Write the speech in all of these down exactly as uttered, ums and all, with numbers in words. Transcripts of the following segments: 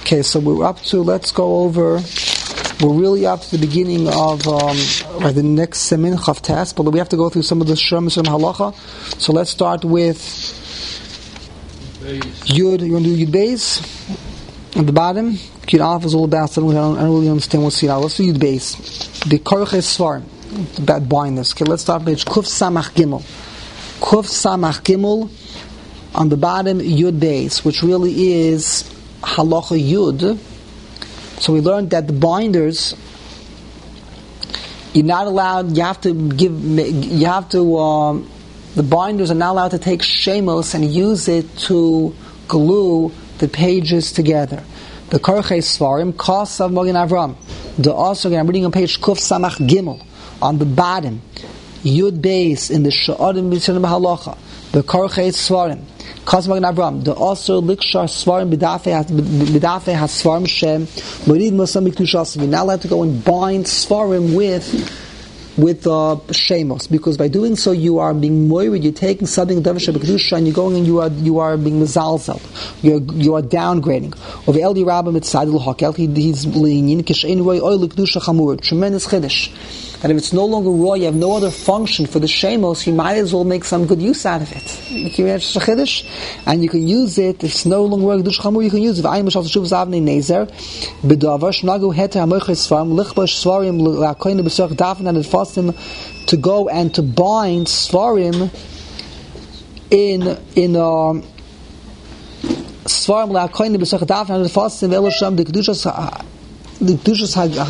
Okay, so we're up to, let's go over, we're really up to the beginning of um, right, the next Semin Chavtes, but we have to go through some of the Shremis and Halacha. So let's start with Yud. You're going to do Yud Beis at the bottom. Yud Aleph is all about, so I don't, I don't really understand what's here. Let's do Yud Beis. The Korches Svar, about blindness. Okay, let's start page Kuf Samach Gimel. Kuf Samach Gimel, on the bottom, Yud Beis, which really is Halacha Yud. So we learned that the binders, you're not allowed, you have to give, you have to, um, the binders are not allowed to take shemos and use it to glue the pages together. The Korches Svarim, Kosav Mogen Avram. The also, again, I'm reading on page Kuf Samach Gimel, on the bottom, Yud Beis, in the Sha'adim B'Shem Halacha, the Korches Svarim, Kosav Mogen Avram, the also Likshar Svarim B'Dafei HaSvarim Shem, Morid Mosam B'Kdushas. You're not allowed to go and bind Svarim with with uh, shemos, because by doing so you are being moirid, you're taking something davar shebekdusha and you're going and you are you are being mezalzel, you you are downgrading. Over El Yerabah mitzad l'hakel, he's lenient kishein roy oil l'kedusha chamur, tremendous chiddush. And if it's no longer raw, you have no other function for the shemos, you might as well make some good use out of it. You can use chiddush, and you can use it. If it's no longer raw kedusha chamur, you can use it. V'ayim mishal teshuv zavnei nezer b'davar shnagu heter hamoiches svarim lichbash svarim l'akoyin b'serach dafin and adfas to go and to bind Svarim in in um, Svarim la'akoyin b'sachadaf and the fasting ve'elosham the kedushas the kedushas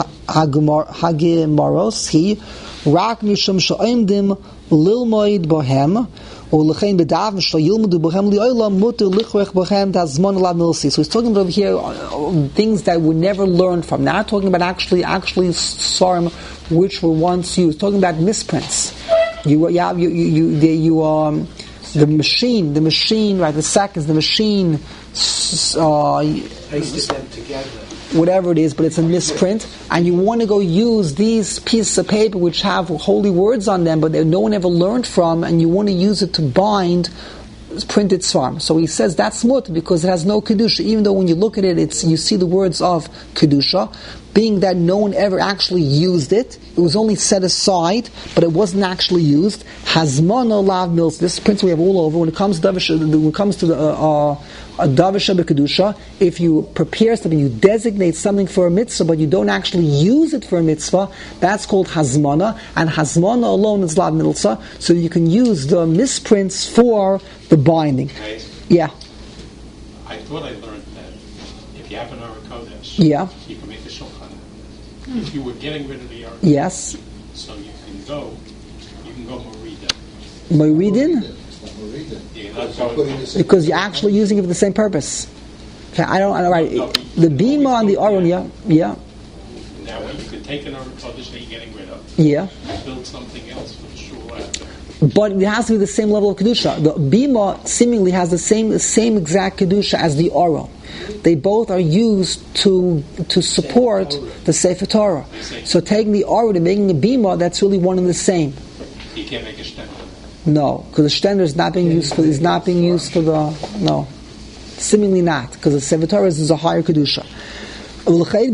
hagimaros he rak mishum sha'imdim lilmoid bohem or lechein bedaven shlayilmudu bohem li'olam mutu lichrech bohem tazmon la milsi. So he's talking about over here uh, things that we never learned from. Not talking about actually actually Svarim which were once used. Talking about misprints. You, you, you, you, you, you um, the machine, the machine, right? The sack is the machine. Uh, Pasted them together. Whatever it is, but it's a misprint, and you want to go use these pieces of paper which have holy words on them, but that no one ever learned from, and you want to use it to bind printed svarim. So he says that's mut because it has no kedusha, even though when you look at it, it's you see the words of kedusha. Being that no one ever actually used it, it was only set aside, but it wasn't actually used. Hazmano lav mils. This principle we have all over. When it comes to davar, when it comes to the uh, uh, a davar shebekdusha, if you prepare something, you designate something for a mitzvah, but you don't actually use it for a mitzvah, that's called hazmana, and hazmana alone is lav milsa. So you can use the misprints for the binding. Okay. Yeah. I thought I learned that if you have an Aruch Kodesh, yeah, you can make a shulchan. If you were getting rid of the Aruch, yes, so you can go, you can go Morida. Moridin? You're not going Because you're actually using it for the same purpose. Okay, I don't. I don't right. No, The bima on the Aron, yeah, yeah, Now, when you could take an Aruch Kodesh that you're getting rid of, yeah. and build something else for the shul after. But it has to be the same level of kedusha. The bima seemingly has the same same exact kedusha as the Aron. They both are used to to support the Sefer Torah. So taking the Aron and making a bima, that's really one and the same. You can't make a shtender. No, because the shtender is not being used for is not being used for the no, seemingly not, because the Sefer Torah is a higher kedusha. Ach, but Sefer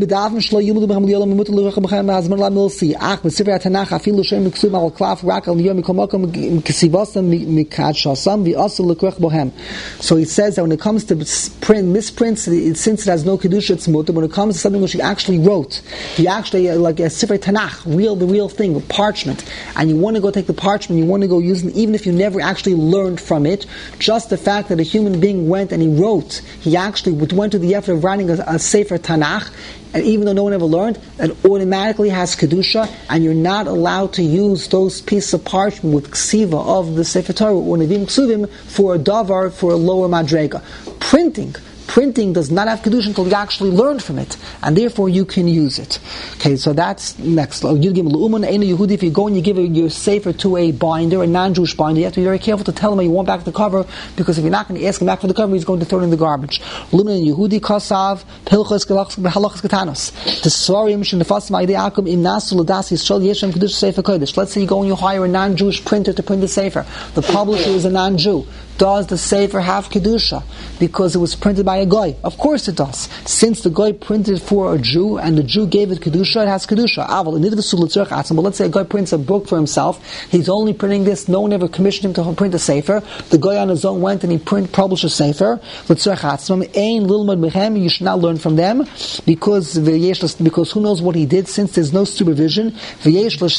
HaTanach afilu shem miksum al klaf rak al yom mikomokom kisivosam mikadshasam v'asul lekrech bohem. So he says that when it comes to print misprints, it, since it has no kedusha, it's mutter. When it comes to something which he actually wrote, he actually like a Sefer Tanach, real the real thing, parchment, and you want to go take the parchment, you want to go use it, even if you never actually learned from it. Just the fact that a human being went and he wrote, he actually went to the effort of writing a, a Sefer Tanach. And even though no one ever learned, it automatically has kedusha, and you're not allowed to use those pieces of parchment with ksiva of the Sefer Torah or nevim ksuvim for a davar, for a lower madrega. Printing. Printing does not have kedusha until you actually learn from it, and therefore you can use it. Okay, so that's next. If you go and you give your sefer to a binder, a non-Jewish binder, you have to be very careful to tell him you want back the cover, because if you're not going to ask him back for the cover, he's going to throw it in the garbage. Yehudi kasav pilchos halachos ketanos. The svarim shenefasim aidei akum im nasu l'das yisrael yeshem kedusha sefer kodesh. Let's say you go and you hire a non-Jewish printer to print the sefer. The publisher is a non-Jew. does the Sefer have Kedusha? Because it was printed by a Goy. Of course it does. Since the Goy printed for a Jew, and the Jew gave it Kedusha, it has Kedusha. But let's say a Goy prints a book for himself. He's only printing this. No one ever commissioned him to print a Sefer. The Goy on his own went and he print, published a Sefer. You should not learn from them, because because who knows what he did, since there's no supervision. When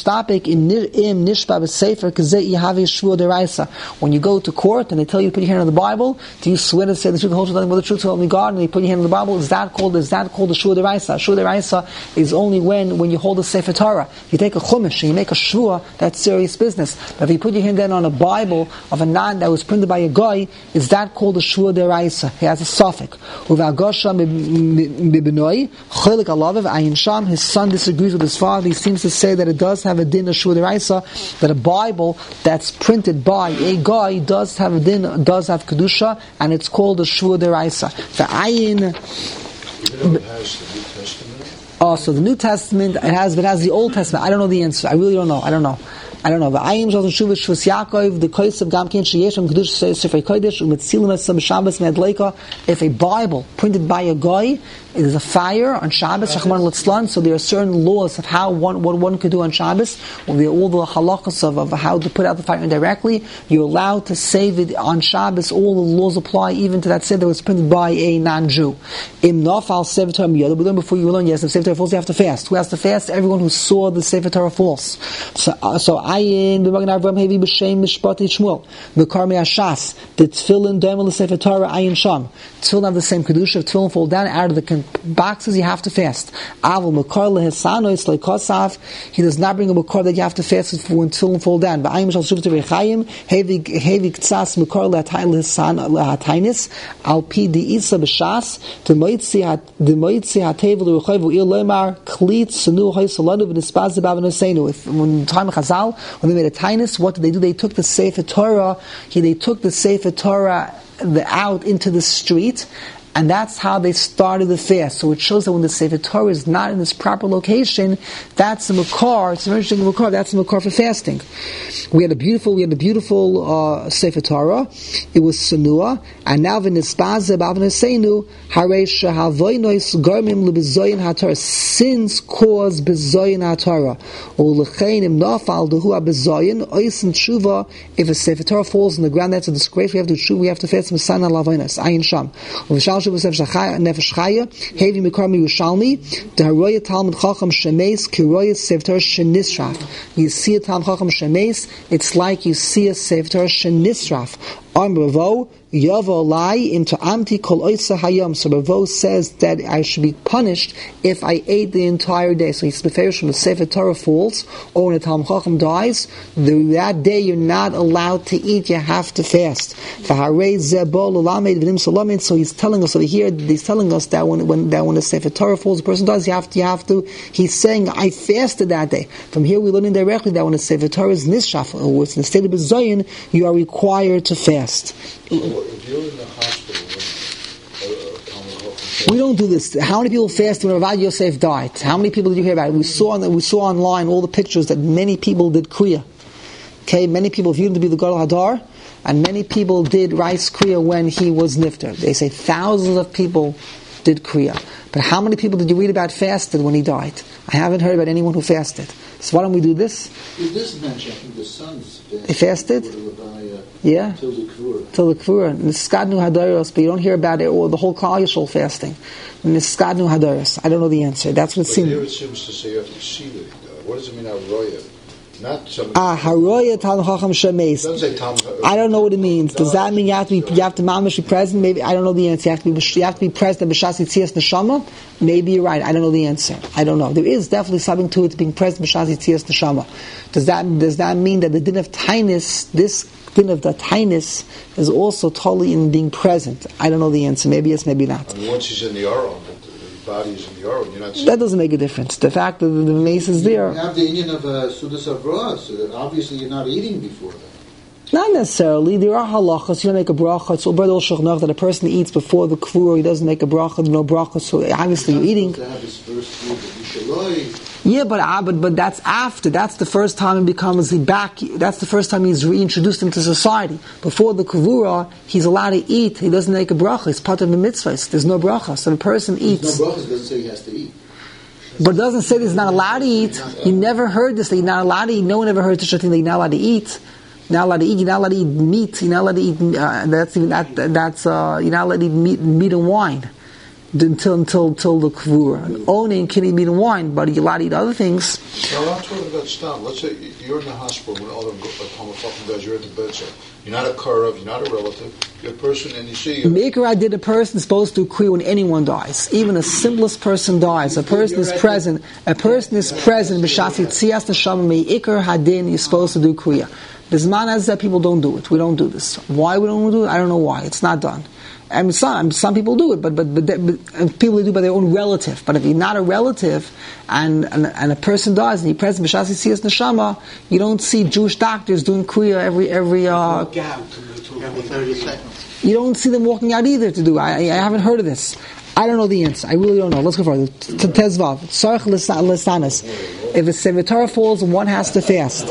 you go to court and they tell you to put your hand on the Bible, do you swear to say the truth, the whole truth, nothing but the truth, so help me God, and you put your hand on the Bible? Is that called is that called a shua deraisa? Shua deraisa is only when when you hold a Sefer Torah. You take a chumash and you make a shua, that's serious business. But if you put your hand then on a Bible of a non that was printed by a guy, is that called a shua deraisa? He has a suffix. His son disagrees with his father. He seems to say that it does have a din of shua deraisa, that a Bible that's printed by a guy does have a din, does have kedusha, and it's called a shua deraisa. The ayin. Oh, so the New Testament it has, but it has the Old Testament. I don't know the answer. I really don't know. I don't know. I don't know. The ayim shal shuvah shvus Yaakov, the kosev gam ken sheyeshem kedusha sefer kodesh umetzilim esam Shabbos me'adleika. If a Bible printed by a guy is a fire on Shabbos, Rachman litzlan, so there are certain laws of how one what one could do on Shabbos. Well, there are all the halachas of, of how to put out the fire indirectly. You're allowed to save it on Shabbos. All the laws apply even to that sefer that was printed by a non-Jew. Im nafal sefer Torah miyad. We learned before you learn. Yes, if sefer Torah falls, you have to fast. Who has to fast? Everyone who saw the sefer Torah falls. So, uh, so ayin b'magen Avraham hevi b'shem mishpati Shmuel the karmei ashas the tefillin doimel sefer Torah ayin sham. Tefillin have the same kedusha. If tefillin fall down out of the boxes, you have to fast. Avol makar lehesanois lekosav. He does not bring a makar that you have to fast for when tefillin fall down. But ayin shal shuvah terechayim hevi hevi ktsas makar lehatay lehesan lehataynis al pi diisa b'shas the moitzi hat the moitzi hatevel l'rechavu il lemar klit senu ha'yisalanu v'nispaz b'avanosenu. If when the time of Chazal, when they made a tainus, what did they do? They took the Sefer Torah. He they took the Sefer Torah the, out into the street. And that's how they started the fast. So it shows that when the Sefer Torah is not in its proper location, that's the makar. It's an interesting makar. That's the makar for fasting. We had a beautiful, we had a beautiful uh, Sefer Torah. It was sanua, and now v'nispaze b'avnesenu harei shehavoynos garmim lebezoyin haTorah. Sins cause bezoyin haTorah. U'lechein im nafal dehu habezoyin oisin tshuva. If a Sefer Torah falls on the ground, that's a disgrace. We have to tshuva. We have to fast misana lavoynos ayin sham. Nefesh Chaya, Hevi Mikarmi Yerushalmi, the Haroya Talmud Chacham Shemes, Kiroya Sefer Torah Shenisraf. You see a Talmud Chacham Shemes, it's like you see a Sefer Torah Shenisraf. Am Ravo, Yavo Lai into Amti Kol Oisa Hayom. So Ravo says that I should be punished if I ate the entire day. So he's prefers from the Sefer Torah falls, or when a Talmud Chacham dies, the, that day you're not allowed to eat, you have to fast. So he's telling us over here, he's telling us that when when that when the Sefer Torah falls, the person dies, you have to, you have to, he's saying, I fasted that day. From here we learn indirectly that when the Sefer Torah is Nishaf, or it's in the state of Bezoyin, you are required to fast. So if you're in the hospital, when, uh, we don't do this. How many people fasted when Ravad Yosef died? How many people did you hear about it? We saw on, we saw online all the pictures that many people did Kriya. Okay, many people viewed him to be the Gadol Hadar, and many people did rice Kriya when he was Nifter. They say thousands of people did Kriya. But how many people did you read about fasted when he died? I haven't heard about anyone who fasted. So why don't we do this? In this bench, I think the sons fasted. They fasted? By, uh, yeah. Till the Kvura. Till the Kvura. And the Skadnu Hadaros, but you don't hear about it, or the whole Klal Yisrael fasting. And the Skadnu Hadaros. I don't know the answer. That's what it but seems. Here it seems to say you have to see that. Uh, what does it mean, Haroya? Not some. Ah, Haroya Talmud Chacham Shemes. Doesn't say Talmud. I don't know what it means. Does that mean you have to be, you have to mamish be present? Maybe, I don't know the answer. You have to be, you have to be present at B'shas Yitzias Neshama? Maybe you're right. I don't know the answer. I don't know. There is definitely something to it, being present B'shas Yitzias Neshama. Does that, does that mean that the din of Tainus, this din of the Tainus, is also totally in being present? I don't know the answer. Maybe yes, maybe not. And once he's in the Aron, the body is in the Aron, you're not. That doesn't make a difference. The fact that the, the mace is there. You have the Indian of uh, Sudas Avrah, so that obviously you're not eating before that. Not necessarily. There are halachas. You don't make a bracha. It's all shulchan that a person eats before the kvura. He doesn't make a bracha. No bracha. So obviously you're eating. Yeah, but, uh, but but that's after. That's the first time he becomes the back. That's the first time he's reintroduced into society. Before the kvura, he's allowed to eat. He doesn't make a bracha. It's part of the mitzvahs. There's no bracha. So the person eats. No bracha doesn't say he has to eat. But it doesn't say that he's not allowed to eat. You never heard this, that you're not allowed to eat. No one ever heard such a thing that you're not allowed to eat. You're not allowed to eat. You're not allowed to eat meat. You're not allowed to eat. Uh, that's even that. That's uh, you're not allowed to eat meat, meat and wine until until until the kvura. Owning can eat meat and wine, but you're allowed to eat other things. No, I'm talking about stam. Let's say you're in the hospital when all the homophobia guys. You're at the bedside. You're not a karav. You're not a relative. You're a person, and you see. Mikra did a person supposed to do kriya when anyone dies, even a simplest person dies. A person is present. A person is present. B'shasi tzias neshama meikar hadin. You're supposed to do kriya. Bisman as that people don't do it. We don't do this. Why we don't do it? I don't know why. It's not done. I mean, some some people do it, but but but, but and people do it by their own relative. But if you're not a relative, and and, and a person dies, and you're present b'shas yitzias neshama, you don't see Jewish doctors doing kriya every every. Uh, you don't see them walking out either to do. I I haven't heard of this. I don't know the answer. I really don't know. Let's go further. Tezvav tzarich lisanas. If a sefer Torah falls, one has to fast.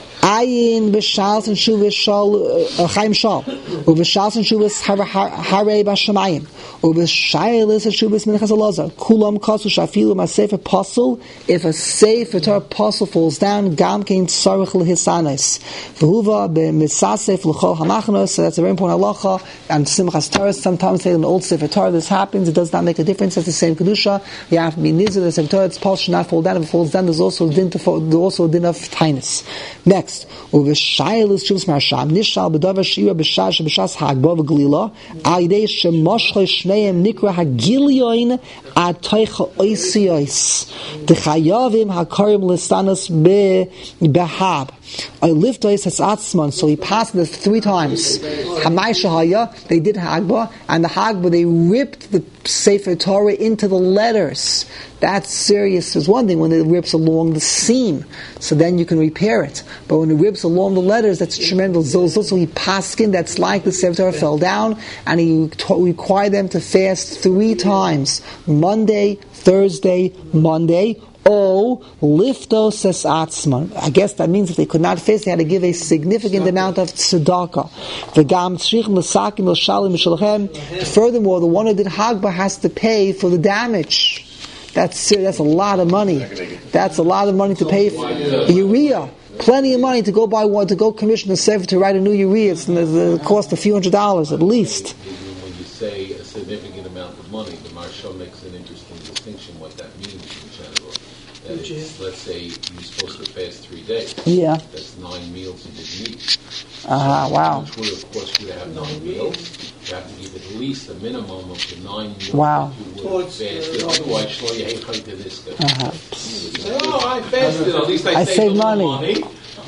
Ayin b'shals and shuvas shal chaim shal, or b'shals and shuvas harei b'shamayim, or b'shaylis and shuvas minchas alazar. Kulam kasu shafilu ma'sefer pasul. If a sefer Torah pasul falls down, gam kein tzarich lehisanes. V'huva b'misasef l'chol hamachnos. So that's a very important halacha. And simchas Torah sometimes say in the old sefer Torah this happens. It does not make a difference. It's the same kedusha. You have to be nizir. The sefer Torah its pasul should not fall down. If it falls down, there's also a din to fall, there's also a din of tainus. Next. Uveshaylis shuvas marsham nishal b'davar shira b'shas b'shas hagba v'glila aydei shemoshchay shneim nikra hagilyoin ad toicha oisiyos d'chayavim hakarim listanos behab. I lift ois hasatzman, so he passed this three times. Hamay shahaya, they did hagba, and the hagba they ripped the Sefer Torah into the letters. That's serious. There's one thing when it rips along the seam, so then you can repair it. But when it rips along the letters, that's tremendous. So he paskin, that's like the Sefer Torah fell down, and he t- required them to fast three times: Monday, Thursday, Monday. Oh, lifto ses atzman. I guess that means if they could not fast, they had to give a significant amount of tzedakah. V'gam tzrichim l'sakim l'shalim m'shalchem. Furthermore, the one who did hagba has to pay for the damage. That's that's a lot of money. That's a lot of money to pay for urea. Plenty of money to go buy one, to go commission a sefer to write a new urea. It's it cost a few hundred dollars at least. When you say a significant amount of money, the Maharsha makes an interesting distinction what that means in general. That is, let's say you're supposed to fast three days. Yeah. That's nine meals you didn't eat. Ah, uh-huh, wow. Which would, of course, you have nine meals. You have to give at least a minimum of the nine meals wow. that you would have fasted. Otherwise, show you hate to this guy. Uh-huh. Say, oh, I fasted. At least I, I saved money. money.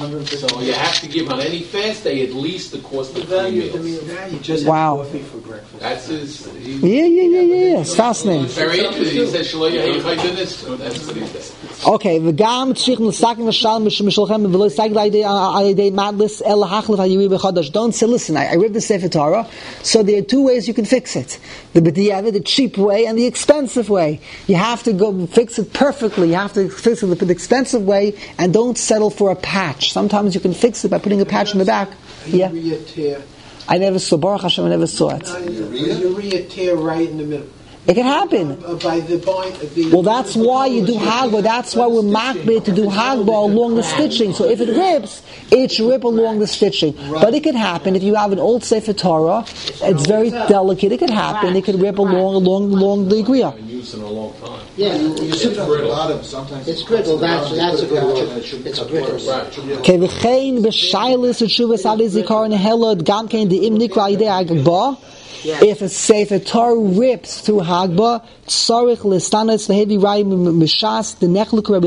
So you have to give on any fast day at least the cost of three meals. Now you just wow. have coffee for breakfast. That's his. He, yeah, yeah, yeah, yeah, yeah. It's fascinating. Very interesting. He said, "Shlo yehei this." That's what he said. Okay, v'gam tzrichim l'sakim l'shal m'shalchem v'lo yisagid alidei madlis el hachlef hayiri b'chadash. Don't say, listen, I, I read the Sefer Torah, so there are two ways you can fix it: the b'diavad, the cheap way, and the expensive way. You have to go fix it perfectly. You have to fix it the, the expensive way, and don't settle for a patch. Sometimes you can fix it by putting a patch in the back. Yeah. Tear. I never saw, Baruch Hashem, I never saw it. A urea tear right in the middle. It can happen. Uh, by the point, the, well, that's why you do hagba. That's why we're makbid to do hagba along the stitching. So if it rips, it should rip along the stitching. But it could happen if you have an old Sefer Torah. It's very delicate. It could happen. It could rip along, along, along the agriya. In a long time. Yeah, you, you it's brittle. Sometimes it's brittle. That's that's a good word. It's brittle. Okay, v'chein b'shaylis utshuvas adi zikar nehelod gam kein de'im nikra idei agba. If a sefer Torah rips through hagba, tzarich listanas v'hevi rai mishas the nechluk Rabbi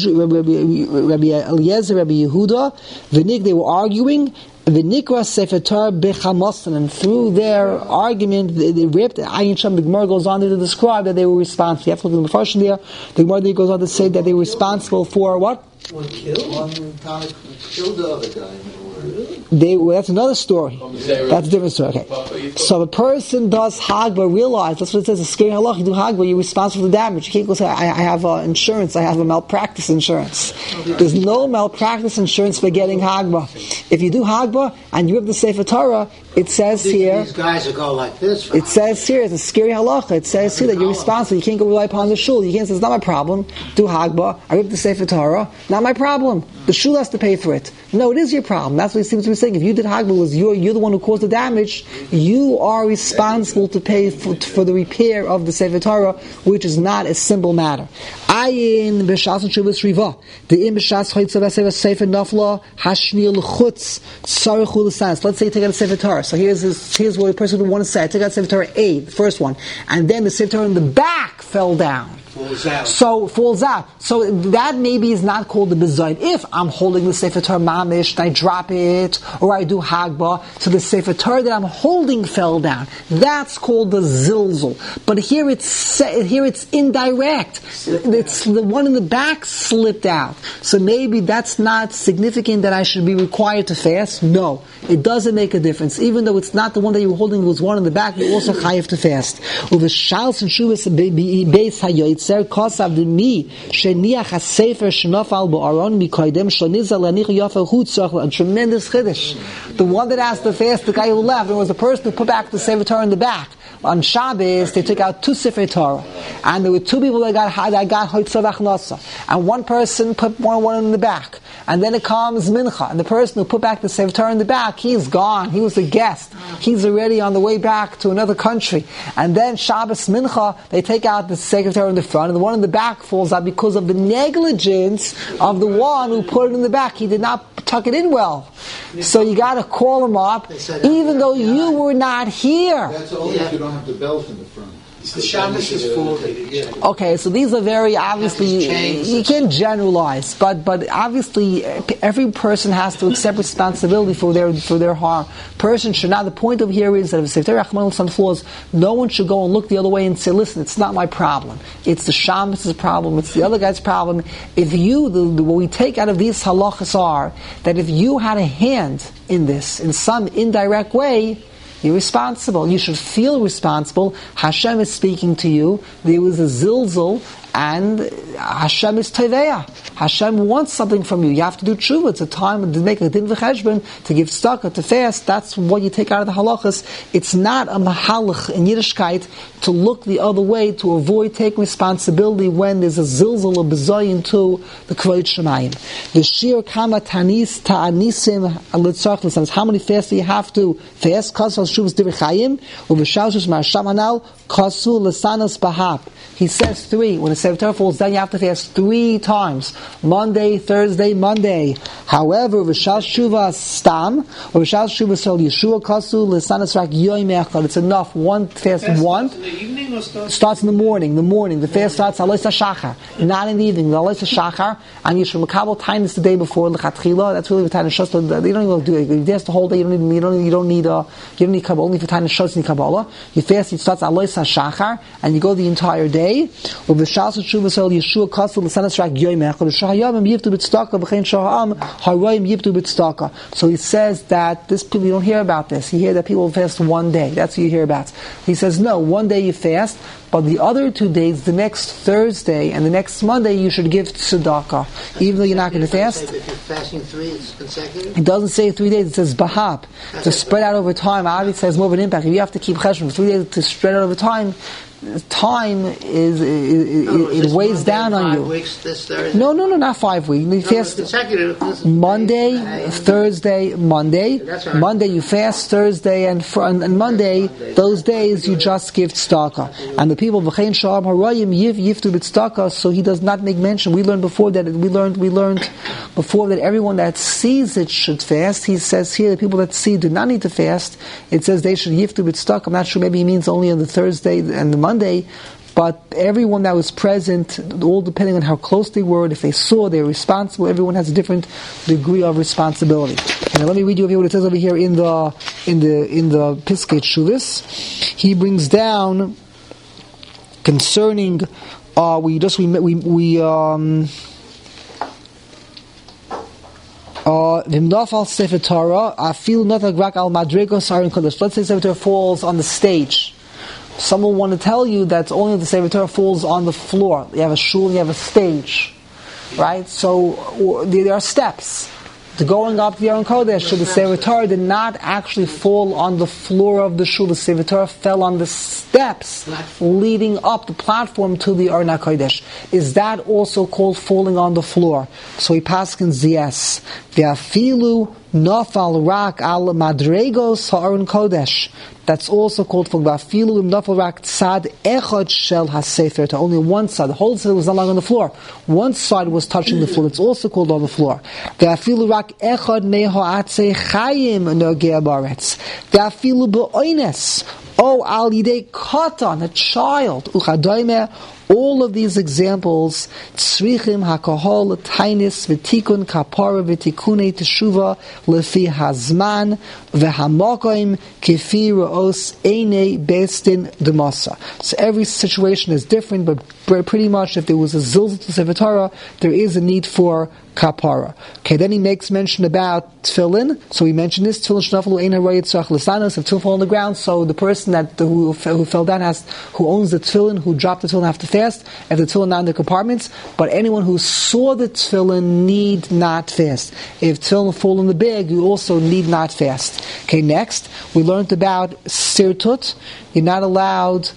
Eliezer, Rabbi Eliezer, Rabbi Yehuda, v'nig they were arguing. The Nikra Sefer Torah Bechamosan, and through their argument, they, they ripped. Ayin Sham, the Gemara goes on to describe that they were responsible. You have to look at the Mefarshim there. The Gemara goes on to say that they were responsible for what? One killed. One killed the other guy. they, well, that's another story. That's a different story. Okay. So the person does Hagba, realize, that's what it says, a scary halach, you do Hagba, you're responsible for the damage. You can't go say, I, I have uh, insurance, I have a malpractice insurance. There's no malpractice insurance for getting Hagba. If you do Hagba, and you have the Sefer Torah, it says here, these guys will go like this. it says here, it's a scary halacha, it says here that you're responsible, you can't go rely upon the shul, you can't say, it's not my problem, do Hagba, I have the Sefer Torah, not my problem. The shul has to pay for it. No, it is your problem. That's what he seems to be saying. If you did Hagba, was you're, you're the one who caused the damage, you are responsible to pay for, for the repair of the Sefer Torah, which is not a simple matter. Ayin b'shas and shuvas riva. The im b'shas chaytzav sefer nafla hashnil chutz tzarich u'lesanas. Let's say you take out a Sefer Torah. So here's this, here's what a person would want to say. I take out Sefer Torah A, the first one, and then the Sefer Torah in the back fell down. Falls out. So falls out. So that maybe is not called the bizayin. If I'm holding the Sefer Torah mamish and I drop it, or I do Hagba, so the Sefer Torah that I'm holding fell down. That's called the zilzul. But here it's here it's indirect. It's the one in the back slipped out. So maybe that's not significant that I should be required to fast. No, it doesn't make a difference. Even though it's not the one that you were holding, it was one in the back, you also chayav to fast. Uv'shals and shuvas beis hayoyt. And tremendous chiddush. The one that asked to fast, the guy who left, it was the person who put back the Sefer Torah in the back. On Shabbos, they took out two Sefer Torah, and there were two people that got that got Hoitzav Achnasa, and one person put one one in the back. And then it comes Mincha, and the person who put back the Sefer Torah in the back, he's gone. He was a guest. He's already on the way back to another country. And then Shabbos Mincha, they take out the Sefer Torah in the front, and the one in the back falls out because of the negligence of the one who put it in the back. He did not tuck it in well. So you got to call him up, even though you were not here. That's only if you don't have the belt in the front. The Shabbos is full. Okay, so these are very obviously, you can't generalize, but but obviously every person has to accept responsibility for their for their harm. Person should not, the point of here is that if there are some flaws, no one should go and look the other way and say, listen, it's not my problem. It's the Shabbos' problem, it's the other guy's problem. If you, the, the, what we take out of these halachas are, that if you had a hand in this, in some indirect way, you're responsible. You should feel responsible. Hashem is speaking to you. There was a zilzul, and Hashem is teveya. Hashem wants something from you. You have to do tshuva. It's a time to make a din v'cheshbon, to give tzedakah, to fast. That's what you take out of the halachas. It's not a mahalach in Yiddishkeit to look the other way, to avoid taking responsibility when there's a zilzul, a bezayin to the kvod shemayim. The shir kama tanis ta'anisim alitzach l'sanas. How many fasts do you have to fast? Kasal shuvas divrei chayim uv'shalshus ma'asham hanal kasu l'sanas bahap. He says three. When the Sefer Torah falls down, you have to fast three times. Monday, Thursday, Monday. However, V'shal Shuva Stam, or V'shal Shuva Sol Yeshua Kasu, L'sanas Rak Yoim Echad. It's enough. One fast, fast one. Starts in the evening or starts? Starts in the morning. The morning. The fast starts Alois HaShachar. Not in the evening. The Alois HaShachar. And you should Makabal time is the day before L'chatchila. That's really the time of Shas. You don't even do it. You fast the whole day. You don't need. You don't. You don't need. Uh, you don't need Kabbalah. Only for time of Shas and Kabbalah. You fast. It starts Alois HaShachar, and you go the entire day. Or v'shas tshuva sel Yeshua kasel l'sanas rak yoymech v'shahayam yivtu b'tzedakah v'chein shaham harayim yivtu b'tzedakah. So he says that this people, you don't hear about this. You hear that people fast one day. That's what you hear about. He says no, one day you fast, but the other two days, the next Thursday and the next Monday, you should give tzedakah, even though you're not going to fast. If you're fasting three, it's consecutive. It doesn't say three days. It says bahab, to spread out over time. Obviously, it has more of an impact. If you have to keep cheshbon for three days to spread out over time, time is, is no, it, it weighs Monday, down on you. Weeks, this Thursday. No, no, no, not five weeks. You No, fast consecutive. Monday, Day. Thursday, Monday. That's right. Monday you fast, Thursday and, fr- and, and Monday. Those days you just give tzedakah. And the people v'chein sha'am harayim yiv yiftu b'tzedakah. So he does not make mention. We learned before that. We learned. We learned before that everyone that sees it should fast. He says here the people that see do not need to fast. It says they should yiftu b'tzedakah. I'm not sure. Maybe he means only on the Thursday and the Monday. But everyone that was present, all depending on how close they were, if they saw, they were responsible. Everyone has a different degree of responsibility. And now let me read you over here what it says over here in the in the in the Piskei Shuvis. He brings down concerning. Uh, we just we we we um. Uh, v'mnafal sefer Torah, I feel not like rak al madrigos aron kodesh. Let's say sefer Torah falls on the stage. Someone want to tell you that only the sefer Torah falls on the floor. You have a shul, you have a stage, right? So there are steps. The going up the Aron Kodesh, so the Sefer Torah did not actually fall on the floor of the shul. The Sefer Torah fell on the steps leading up the platform to the Aron Kodesh. Is that also called falling on the floor? So he paskins yes. Ve'afilu nafal rak al madregos ha'Aron Kodesh. That's also called for Vafilu im nafal rak tzad echad shel hasefer. Only one side. The whole sefer was not lying on the floor. One side was touching the floor. It's also called on the floor. Vafilu rak echad mehoatze chayim nogea baretz. Vafilu beoines. Oh, al yidei katan, a child. Uchadoime. All of these examples, tzrichim hakahol tainis v'tikun kapara v'tikunei teshuva lefi hazman v'hamakoim kifi ra'os einei bestin demasa. So every situation is different, but pretty much if there was a zilzal to Sefer Torah, there is a need for kapara. Okay, then he makes mention about tefillin. So he mentioned this, tefillin shnafalu ein harayit tzarach l'sanos, if tefillin fall on the ground, so the person that who, who fell down has, who owns the tefillin, who dropped the tefillin have to fast, if the tefillin not in the compartments, but anyone who saw the tefillin need not fast. If tefillin fall in the bag, you also need not fast. Okay, next, we learned about sirtut. You're not allowed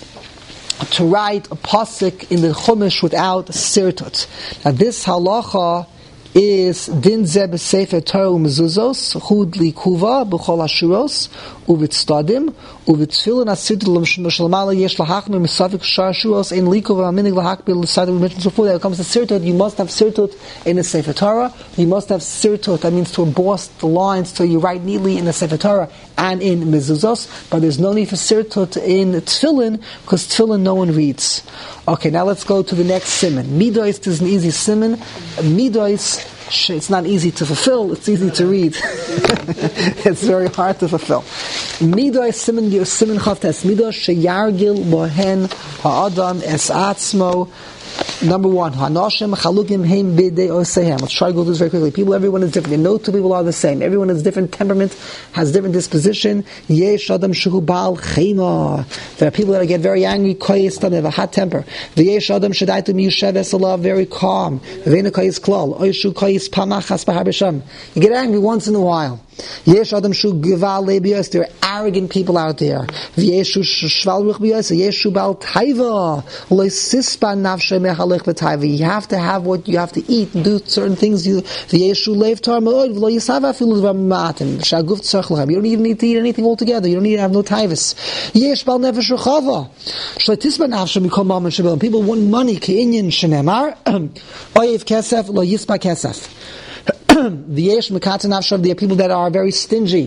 to write a pasuk in the Chumash without sirtut. Now this halacha is din ze b'sefer Torah u'mezuzos chud li kuva b'chol ashuros u'v'tzdadim u'v'tfilin asirtut l'shalmala yesh lahachmir misafik shar ashuros ein li kuva aminig lahakbir l'sadim. We mentioned before that when it comes to sirtut, you must have sirtut in the Sefer Torah. You must have sirtut, that means to emboss the lines so you write neatly in the Sefer Torah and in mezuzos, but there's no need for sirtut in tefillin because tefillin no one reads. Okay, now let's go to the next siman. Midos is an easy siman. Midos, it's not easy to fulfill, it's easy to read. It's very hard to fulfill. Midos siman siman chavtes. Midos sheyargil bohen ha'adam es atzmo. Number one, Hanashim Chalugim Heim Bidei Osehem. Let's try to go through this very quickly. People, everyone is different. No two people are the same. Everyone has different temperament, has different disposition. Yesh Adam Shehu Baal Chema. There are people that get very angry, koyis, they have a hot temper. Yesh Adam Shadaitum Yushev Esalah, very calm. Vena koyis klal. Oishu koyis pamachas b'harbisham. You get angry once in a while. Yesh Adam Shu Gival Lebios. There are arrogant people out there. Yeshu Shval Ruch Bios. Yeshu Baal Taiva. Loisispa Nafshe Mechalech B'Taiva. You have to have what you have to eat and do certain things. You Yeshu Leiv Tar Me'od. V'lo Yisava Afilu Dvar Matin. Shaguf Tzarch Lechem. You don't even need to eat anything altogether. You don't need to have no Taivas. Yesh Baal Nefesh Rechava. Shleitispa Nafshe Mikom Ma'am Shabel. People want money. Ke'inyan Shenemar. Oyev Kesef. Lo Yispa Kesef. The yesh mekatan nafshav, there are people that are very stingy.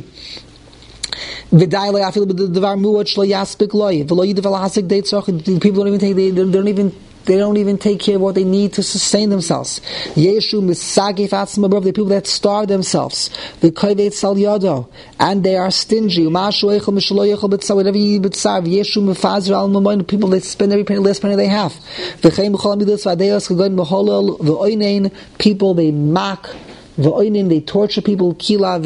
V'dayle afil b'davar muad shlo yaspik loy v'lo yidav alhasik deit soch. People don't even take they, they don't even they don't even take care of what they need to sustain themselves. Yeshu misagif atzma above, the people that starve themselves. The kovet sal yado, and they are stingy. Umashu echel mishlo yechel b'tzar, whatever you b'tzar. Yeshu mefazer al mamoin, the people that spend every penny, last penny they have. V'chein b'chol amidus v'adeyos k'goyin b'holol v'oinein, people they mock. V'oinin, they torture people. Kila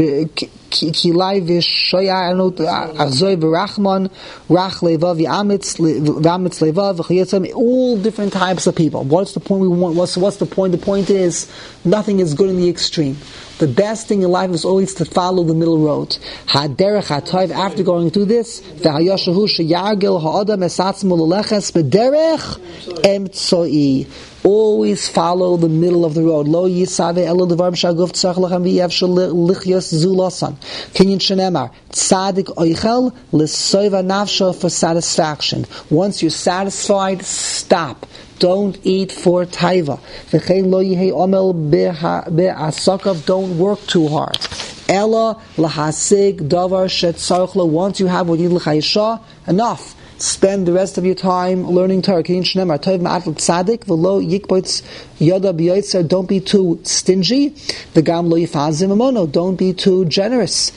kilai v'shoya, I don't know, achzoi v'rachman, rach leva v'amitz v'amitz leva v'chayetzam, all different types of people. What's the point we want? What's, what's the point? The point is, nothing is good in the extreme. The best thing in life is always to follow the middle road. Ha'derech ha'toiv, after going through this, v'hayashahu sheyargil ha'adam esatzmu l'leches b'derech emtzoi. Always follow the middle of the road. Lo yisave elo devar b'shaguf tzach lachem v'yev shel lichyos zulasan. Kinyan shenemar, tzadik oichel l'soiva nafsho, for satisfaction. Once you're satisfied, stop. Don't eat for taiva. V'chein lo yihei omel be'asakav, don't work too hard. Ella lahasig davar shetzarchlo, once you have what you need l'chayisha, enough. Spend the rest of your time learning Torah. Don't be too stingy. Don't be too generous.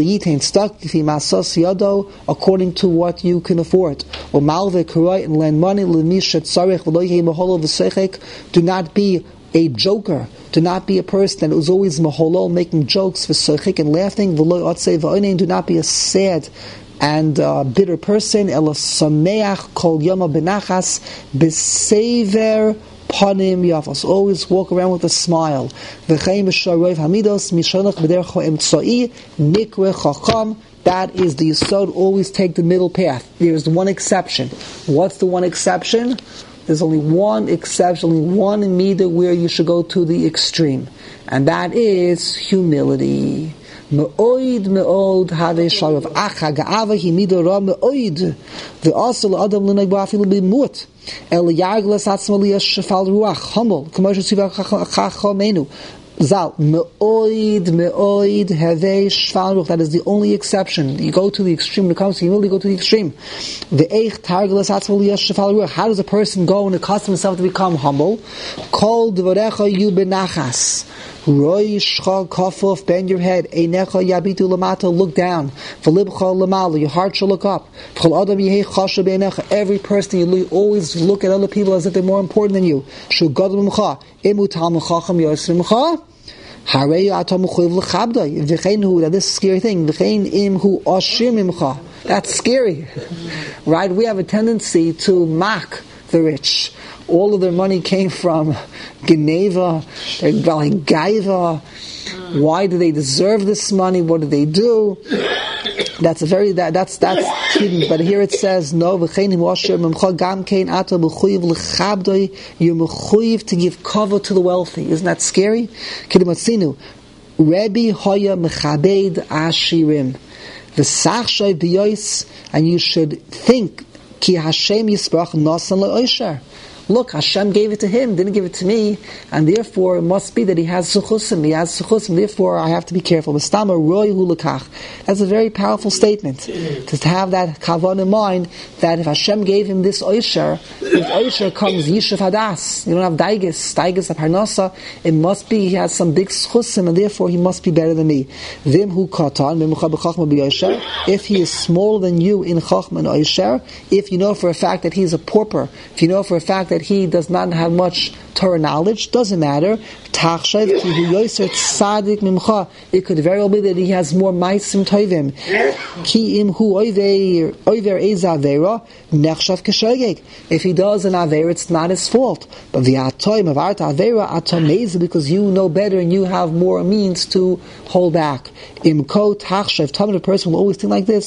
According to what you can afford. And lend money. Do not be a joker. Do not be a person that is always maholol, making jokes, v'sochik, and laughing. V'lo otzei v'onein. Do not be a sad and uh, bitter person. Ela sameach kol yoma benachas b'sever panim yafos. Always walk around with a smile. V'chein v'sharoiv hamidos misholach b'derech ha'emtzai nikre chacham. That is the yesod. Always take the middle path. There is one exception. What's the one exception? There's only one exception, only one midah where you should go to the extreme, and that is humility. Me'oid me'od hadei sharav acha ga'ava hi midah ra me'oid ve'asel l'adam l'nei ba'afilu b'mut el yarglas atzma liyas shefal ruach humble k'moshe tzivah chachamenu. Zal, me'oid, me'oid, havei, shval ruch. That is the only exception. You go to the extreme. When it comes to humility, you go to the extreme. Ve'eich targelas atzma liyas shefal ruch. How does a person go and accustom himself to become humble? Kol dvarecha yu benachas. Roi shcha kafuf, bend your head. Einecha yabitu lamata, look down. V'libcha lamala, your heart shall look up. V'chol adam yehei chasha beinecha. Every person, you always look at other people as if they're more important than you. Shu gadol m'cha. Imu talmud chacham yosem m'cha. Harei atam m'chuyev l'chabdai. V'chein hu, that this scary thing. V'chein im hu ashir mimcha. That's scary. Right? We have a tendency to mock the rich. All of their money came from Geneva, they're going Gaiva. Why do they deserve this money? What do they do? That's a very that, that's that's hidden. But here it says no. V'cheinim washer memcha gam kein ata b'chuyev l'chabdoi. You're mechuyev to give cover to the wealthy. Isn't that scary? Kidimatzinu, Rebbe hoya mechabed ashirim. V'sachshay b'yois, and you should think ki Hashem yisparach nasan le'oisher. Look, Hashem gave it to him, didn't give it to me, and therefore it must be that he has suchusim, he has suchusim, therefore I have to be careful. That's a very powerful statement, to have that kavan in mind, that if Hashem gave him this oisher, with oisher comes yishuv hadas. You don't have daigus, daigus of parnasa, it must be he has some big suchusim, and therefore he must be better than me. If he is smaller than you in chachma and oisher, if you know for a fact that he is a pauper, if you know for a fact that he does not have much Torah knowledge, doesn't matter. It could very well be that he has more maisim toivim. If he does an avera, it's not his fault. But because you know better and you have more means to hold back. The person will always think like this.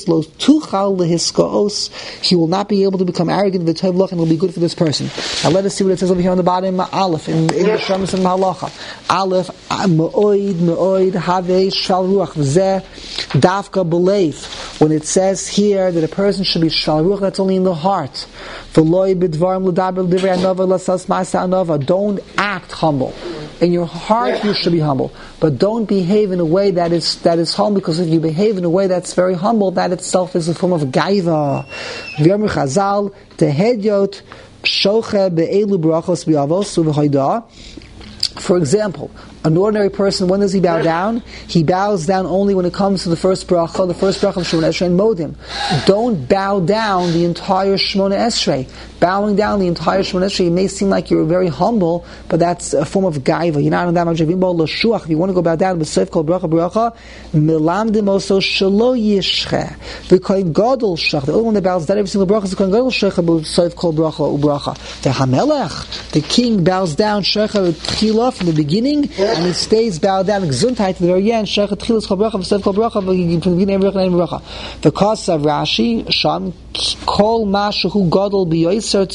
He will not be able to become arrogant and it will be good for this person. Now let us see what it says over here on the bottom. Aleph in the Shemus and Mahalacha. Aleph me'oid me'oid havei shval ruach v'zeh davka b'leif. When it says here that a person should be shval ruach, that's only in the heart. V'loi b'dvarim l'daber l'divrei anova l'sas ma'aseh anova. Don't act humble. In your heart you should be humble, but don't behave in a way that is that is humble. Because if you behave in a way that's very humble, that itself is a form of gaiva. V'yomer Chazal tehedyot. For example, an ordinary person, when does he bow down? He bows down only when it comes to the first bracha, the first bracha of Shemona Esrei and Modim. Don't bow down the entire Shemona Esrei. Bowing down the entire Shemona Esrei, it may seem like you're very humble, but that's a form of gaiva. You're not on that much of l'shuach. If you want to go bow down, b'seif kol bracha bracha, milamdim also shelo yishche. V'koyin gadol shach. The only one that bows down every single bracha is the koyin gadol shecha b'seif kol bracha ubracha. The hamelech, the king, bows down shecha tchila from the beginning, and he stays bowed down gesundheit to the very end. Shecha tchilas kol bracha v'seif kol bracha from the beginning every bracha and every bracha. The cause of Rashi sham kol mashu gadol b'yois. The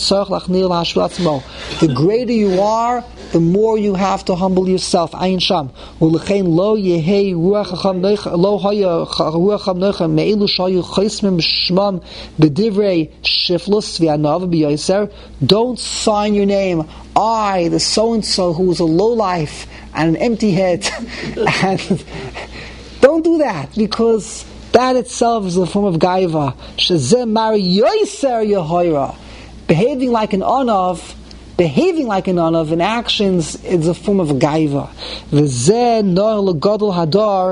greater you are, the more you have to humble yourself. Ayin Sham. U'lechein lo yehei ruach hacham noicha lo haya ruach hacham noicha me'ilu shayu chaysmim b'shmam b'divrei shiflus v'anav b'yoser. Don't sign your name. I, the so-and-so who is a lowlife and an empty head. And don't do that, because that itself is a form of gaiva. Shezeh mari yoser yehoira. Behaving like an onav, behaving like an onav in actions is a form of gaiva. V'zeh nor legadol hadar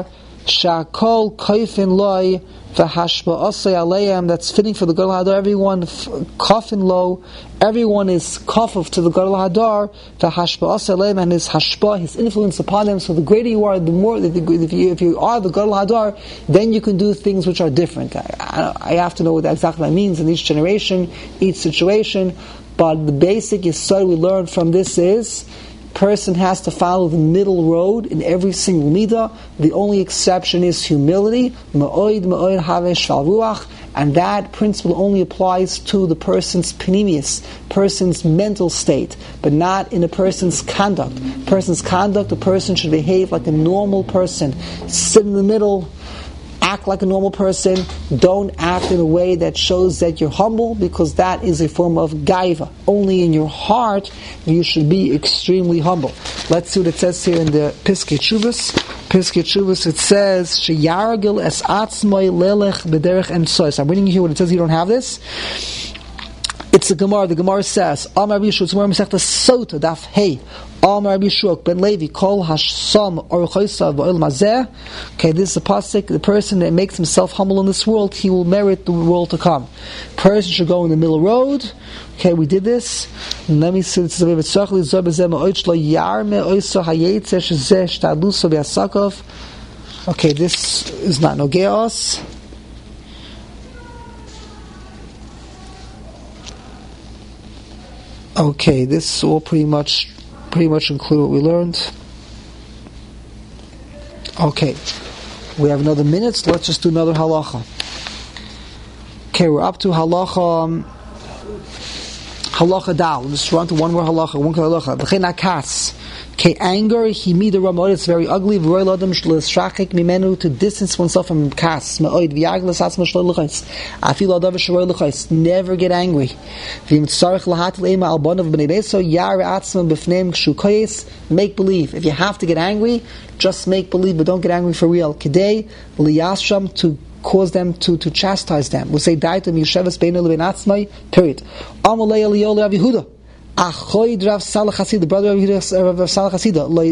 Shakol koifin loy v'hashba osay aleim. That's fitting for the Gadol Hadar. Everyone kofin lo. Everyone is kofuf to the Gadol Hadar. V'hashba osay aleim, and his hashba, his influence upon them. So the greater you are, the more. If you, if you are the Gadol Hadar, then you can do things which are different. I, I have to know what exactly that means in each generation, each situation. But the basic yesod we learn from this is, person has to follow the middle road in every single midah. The only exception is humility. Ma'oid ma'oid haveh shval ruach, and that principle only applies to the person's panemius, person's mental state, but not in a person's conduct. Person's conduct, a person should behave like a normal person, sit in the middle, act like a normal person. Don't act in a way that shows that you're humble, because that is a form of gaiva. Only in your heart you should be extremely humble. Let's see what it says here in the Piskei Teshuvos. Piskei Teshuvos, it says sheyargil es atzmoi lelech b'derech emsois. I'm reading you here what it says. You don't have this. It's the Gemara. The Gemara says, Amar Bishu, it's more Masechta Sota, Daf Hey. Amar Bishuk ben Levi, Kol Hasham or Choysa v'Oil Mazeh. Okay, this is a pasuk. The person that makes himself humble in this world, he will merit the world to come. Person should go in the middle road. Okay, we did this. And let me see. It says, okay, this is not Nogeos. Okay, this will pretty much pretty much include what we learned. Okay, we have another minute, so let's just do another halacha. Okay, we're up to halacha um, halacha dal. Let's just run to one more halacha, one more halacha. V'chein akas. Okay, anger, himida ramod, it's very ugly. V'roy l'adam sh'l'shachik mimenu, to distance oneself from kas. Ma'od v'yaglas atzma sh'lo l'chais. Afil adav sh'roy l'chais. Never get angry. V'im tzarech lahatil ema al bonav b'nei beso, yare atzma b'fneim k'shukayis. Make believe. If you have to get angry, just make believe, but don't get angry for real. Kedei liyashram, to cause them to, to chastise them. We'll say, daitum yishevas beinu l'bein atzmai, period. Amalei eliyol Rav Yehuda. Achoid Rav Salah Chasida, the brother of Rav Salah Chasida, loy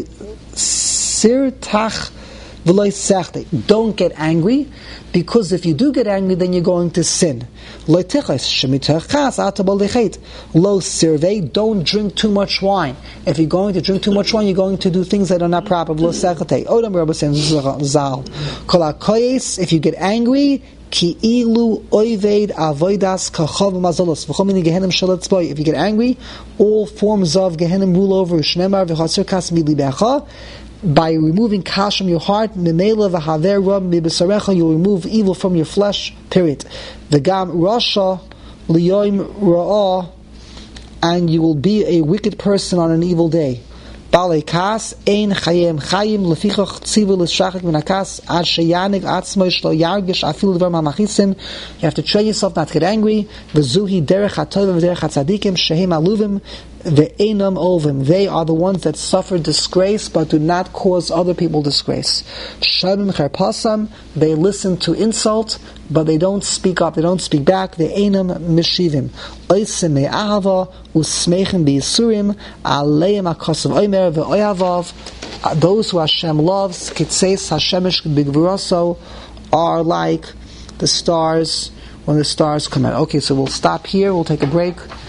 sirtach v'loy sechte. Don't get angry, because if you do get angry, then you're going to sin. Loy tichas shemitach chas atabal dechet. Lo sirvei. Don't drink too much wine. If you're going to drink too much wine, you're going to do things that are not proper. Lo sechte. Odam Rabbi Zal. Kol hakoyes. If you get angry, Ki ilu oived avodas kachav mazolos v'chomini gehenim shalat boy. If you get angry, all forms of gehenim rule over. Shnemar v'chasir kas milibecha. By removing kash from your heart, memela v'haver rab mibesarecha, you'll remove evil from your flesh. Period. V'gam rasha liyoim ra'ah, and you will be a wicked person on an evil day. Balei kas ein chayim chayim lefichach tzivul l'shachik min hakas ad sheyanig atzmoi shlo yargish afilu dvar mamachisin. You have to train yourself not to get angry. V'zuhi derech hatovim v'derech hatzadikim shehem aluvim ve'enam ovim. They are the ones that suffer disgrace but do not cause other people disgrace. Shabim cherpasam. They listen to insult but they don't speak up, they don't speak back. Ve'enam mishivim. Oisim me'ahava usmeichim b'yisurim aleim akasav oimer ve'oyavav. Those who Hashem loves, kitseis Hashemish b'gvuraso, are like the stars when the stars come out. Okay, so we'll stop here, we'll take a break.